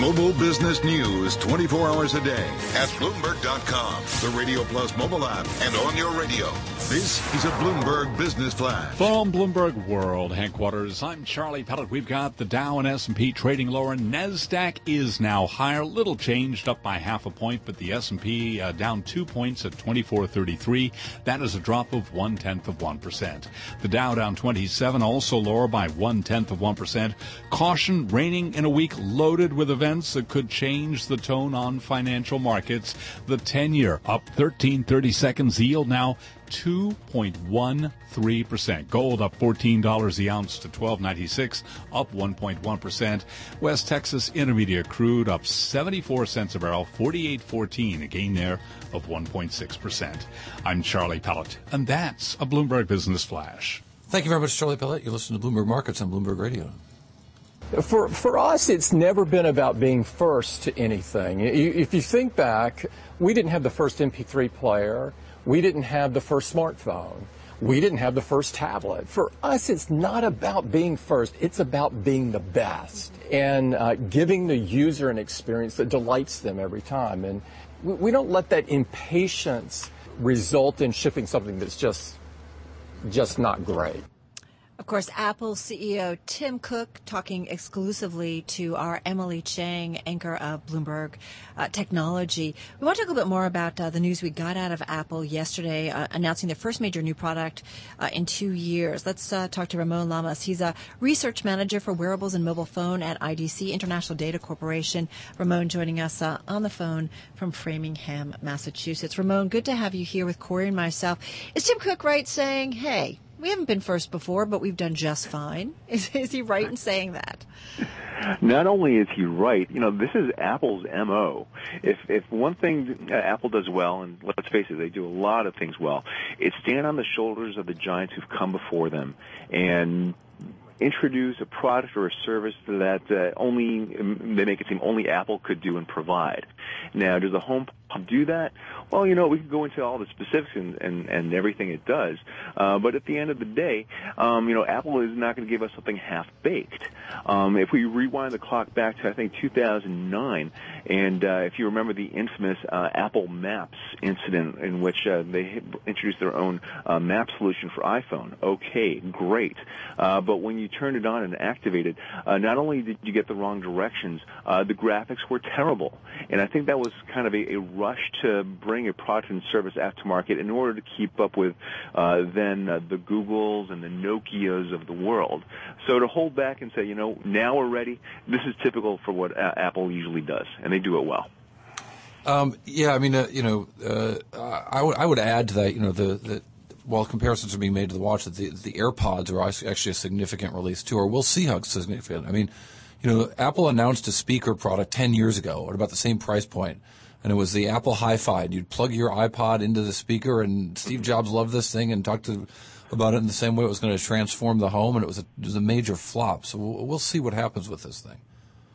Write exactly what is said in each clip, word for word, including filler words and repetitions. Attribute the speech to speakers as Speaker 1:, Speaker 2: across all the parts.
Speaker 1: Global business news twenty-four hours a day at Bloomberg dot com, the Radio Plus mobile app, and on your radio. This is a Bloomberg Business Flash.
Speaker 2: From Bloomberg World Headquarters, I'm Charlie Pellet. We've got the Dow and S and P trading lower. NASDAQ is now higher, little changed, up by half a point, but the S and P uh, down two points at twenty-four thirty-three. That is a drop of one-tenth of one percent. The Dow down twenty-seven, also lower by one-tenth of one percent. Caution reigning in a week loaded with events that could change the tone on financial markets. The ten-year up thirteen thirty-seconds, yield now two point one three percent. Gold up fourteen dollars the ounce to twelve ninety-six, up one point one percent. West Texas Intermediate crude up seventy-four cents a barrel, forty-eight fourteen, a gain there of one point six percent. I'm Charlie Pellet, and that's a Bloomberg Business Flash.
Speaker 3: Thank you very much, Charlie Pellet. You listen to Bloomberg Markets on Bloomberg Radio.
Speaker 4: For for us, it's never been about being first to anything. If you think back, we didn't have the first M P three player. We didn't have the first smartphone. We didn't have the first tablet. For us, it's not about being first. It's about being the best and uh, giving the user an experience that delights them every time. And we, we don't let that impatience result in shipping something that's just just not great.
Speaker 5: Of course, Apple C E O Tim Cook talking exclusively to our Emily Chang, anchor of Bloomberg uh, Technology. We want to talk a little bit more about uh, the news we got out of Apple yesterday, uh, announcing their first major new product uh, in two years. Let's uh, talk to Ramon Lamas. He's a research manager for wearables and mobile phone at I D C, International Data Corporation. Ramon joining us uh, on the phone from Framingham, Massachusetts. Ramon, good to have you here with Corey and myself. Is Tim Cook right saying, hey, we haven't been first before, but we've done just fine? Is, is he right in saying that?
Speaker 6: Not only is he right, you know, this is Apple's M O. If if one thing uh, Apple does well, and let's face it, they do a lot of things well, it's stand on the shoulders of the giants who've come before them and introduce a product or a service that uh, only they make it seem only Apple could do and provide. Now, does the HomePod do that? Well, you know, we could go into all the specifics and, and, and everything it does, uh, but at the end of the day, um, you know, Apple is not going to give us something half-baked. Um, if we rewind the clock back to, I think, two thousand nine, and uh, if you remember the infamous uh, Apple Maps incident in which uh, they introduced their own uh, map solution for iPhone, okay, great. Uh, but when you turned it on and activated, uh, not only did you get the wrong directions, uh, the graphics were terrible. And I think that was kind of a, a rush to bring a product and service aftermarket in order to keep up with uh, then uh, the Googles and the Nokias of the world. So to hold back and say, you know, now we're ready, this is typical for what uh, Apple usually does, and they do it well.
Speaker 3: Um, yeah, I mean, uh, you know, uh, I would I would add to that, you know, the, the while comparisons are being made to the watch, that the, the AirPods are actually a significant release too, or we'll see how significant. I mean, you know, Apple announced a speaker product ten years ago at about the same price point, and it was the Apple Hi-Fi. You'd plug your iPod into the speaker, and Steve Jobs loved this thing and talked to, about it in the same way it was going to transform the home, and it was a, it was a major flop. So we'll, we'll see what happens with this thing.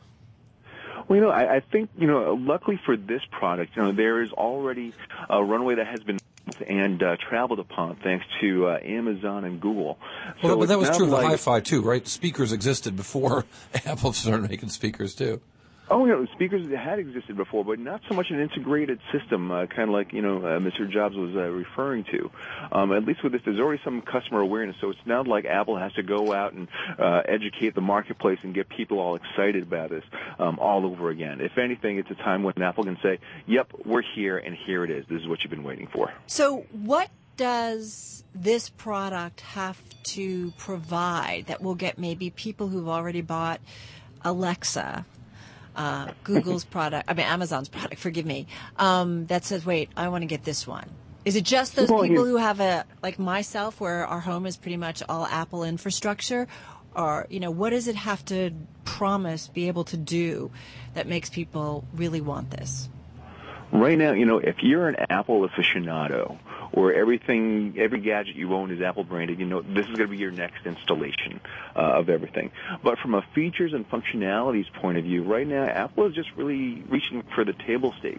Speaker 6: Well, you know, I, I think, you know, luckily for this product, you know, there is already a runway that has been and uh, traveled upon thanks to uh, Amazon and Google. So
Speaker 3: well, but that was true of the
Speaker 6: like,
Speaker 3: Hi-Fi too, right? The speakers existed before Apple started making speakers too.
Speaker 6: Oh, you know, speakers had existed before, but not so much an integrated system, uh, kind of like, you know, uh, Mister Jobs was uh, referring to. Um, at least with this, there's already some customer awareness, so it's not like Apple has to go out and uh, educate the marketplace and get people all excited about this um, all over again. If anything, it's a time when Apple can say, yep, we're here, and here it is. This is what you've been waiting for.
Speaker 5: So what does this product have to provide that will get maybe people who've already bought Alexa, Uh, Google's product, I mean, Amazon's product, forgive me, um, that says, wait, I want to get this one? Is it just those
Speaker 6: well,
Speaker 5: people
Speaker 6: you,
Speaker 5: who have a, like myself, where our home is pretty much all Apple infrastructure? Or, you know, what does it have to promise, be able to do that makes people really want this?
Speaker 6: Right now, you know, if you're an Apple aficionado, or everything, every gadget you own is Apple branded, you know, this is going to be your next installation uh, of everything. But from a features and functionalities point of view, right now, Apple is just really reaching for the table stakes.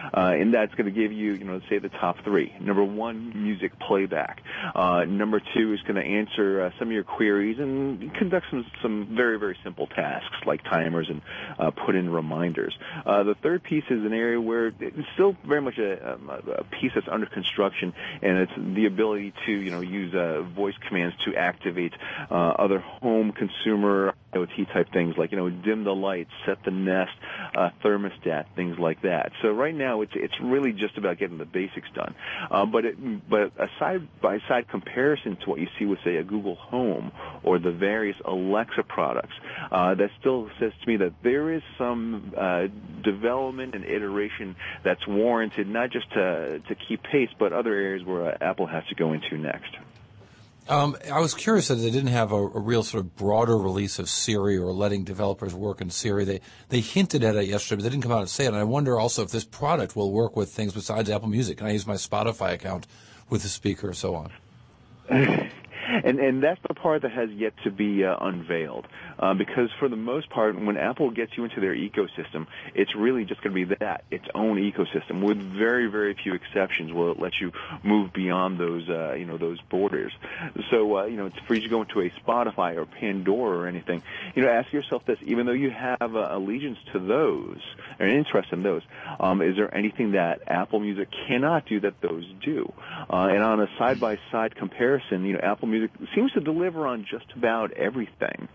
Speaker 6: uh, and that's going to give you, you know, say the top three. Number one, music playback. Uh, number two is going to answer uh, some of your queries and conduct some some very very simple tasks like timers and uh, put in reminders. Uh, the third piece is an area where it's still very much a, a piece that's under construction, and it's the ability to, you know, use uh, voice commands to activate uh, other home consumer IoT type things like, you know, dim the lights, set the Nest, uh, thermostat, things like that. So right now it's it's really just about getting the basics done. Uh, but it, but a side by side comparison to what you see with, say, a Google Home or the various Alexa products, uh, that still says to me that there is some uh, development and iteration that's warranted, not just to to keep pace, but other areas where uh, Apple has to go into next.
Speaker 3: Um, I was curious that they didn't have a, a real sort of broader release of Siri or letting developers work in Siri. They they hinted at it yesterday, but they didn't come out and say it. And I wonder also if this product will work with things besides Apple Music. Can I use my Spotify account with the speaker and so on?
Speaker 6: And and that's the part that has yet to be uh, unveiled, uh, because for the most part, when Apple gets you into their ecosystem, it's really just going to be that, its own ecosystem. With very very few exceptions, will it let you move beyond those uh, you know those borders. So uh, you know, it's for you to go into a Spotify or Pandora or anything. You know, ask yourself this: even though you have uh, allegiance to those or an interest in those, um, is there anything that Apple Music cannot do that those do? Uh, and on a side by side comparison, you know, Apple Music seems to deliver on just about everything.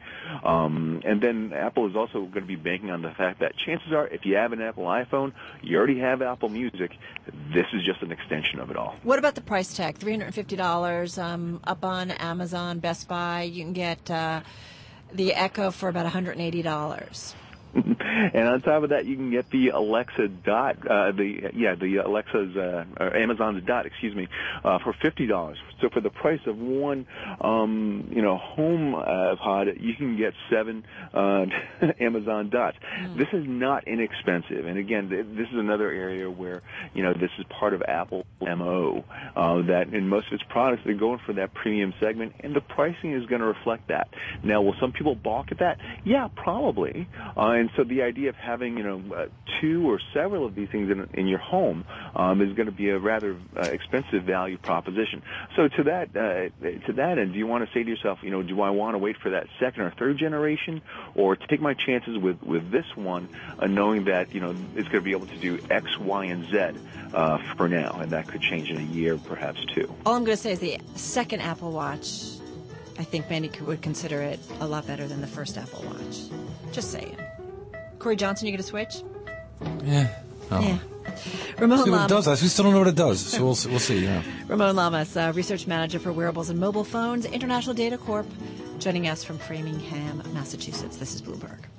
Speaker 6: Um, and then Apple is also going to be banking on the fact that chances are, if you have an Apple iPhone, you already have Apple Music. This is just an extension of it all.
Speaker 5: What about the price tag? three hundred fifty dollars um, up on Amazon, Best Buy. You can get uh, the Echo for about one hundred eighty dollars.
Speaker 6: And on top of that, you can get the Alexa Dot, uh, the yeah, the Alexa's uh, or Amazon's Dot, excuse me, uh, for fifty dollars. So for the price of one, um, you know, home uh, pod, you can get seven uh, Amazon Dots. Mm. This is not inexpensive, and again, this is another area where, you know, this is part of Apple's M O, uh, that in most of its products they're going for that premium segment, and the pricing is going to reflect that. Now, will some people balk at that? Yeah, probably. Uh, And so the idea of having, you know, uh, two or several of these things in, in your home um, is going to be a rather uh, expensive value proposition. So to that uh, to that end, do you want to say to yourself, you know, do I want to wait for that second or third generation, or take my chances with, with this one, uh, knowing that, you know, it's going to be able to do X, Y, and Z uh, for now, and that could change in a year, perhaps two.
Speaker 5: All I'm going to say is the second Apple Watch, I think many would consider it a lot better than the first Apple Watch. Just saying. Corey Johnson, you going to switch?
Speaker 3: Yeah. Oh.
Speaker 5: Yeah. Ramon
Speaker 3: see what
Speaker 5: Lamas.
Speaker 3: it does. We still don't know what it does, so we'll we'll see. Yeah.
Speaker 5: Ramon Lamas, uh, research manager for wearables and mobile phones, International Data Corp, joining us from Framingham, Massachusetts. This is Bloomberg.